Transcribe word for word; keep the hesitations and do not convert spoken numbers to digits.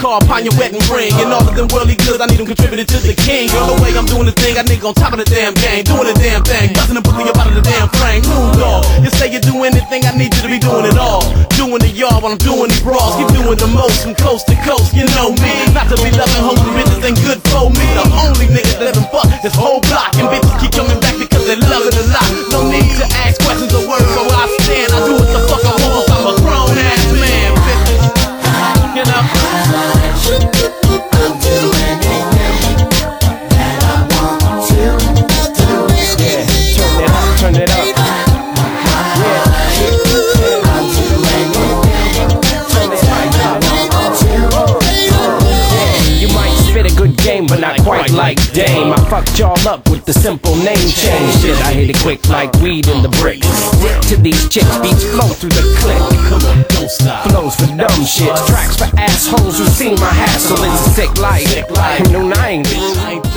car upon your wedding ring. And all of them worldly goods, I need them contributed to the king. Girl, the way I'm doing the thing, I nigga on top of the damn game. Doing the damn thing, busting the book in your bottom of the damn frame. Moon dog, you say you do anything, I need you to be doing it all. Doing the yard while I'm doing these bras. Keep doing the most from coast to coast, you know me. Not to be loving hoes and bitches ain't good for me. The only nigga that let them fuck this whole block. And bitches keep coming back because they love it a lot. No need to ask questions or words, so I stand. I do what the fuck I want, I'm a grown ass man, bitches. You know? I'm doing anything that I want to do. Yeah, turn it up, turn it up. But not quite like Dame. I fucked y'all up with the simple name change shit. I hit it quick like weed in the bricks. To these chicks, beats flow through the clip. Come on, don't stop. Flows for dumb shit. Tracks for assholes who seen my hassle. It's a sick life. No, I ain't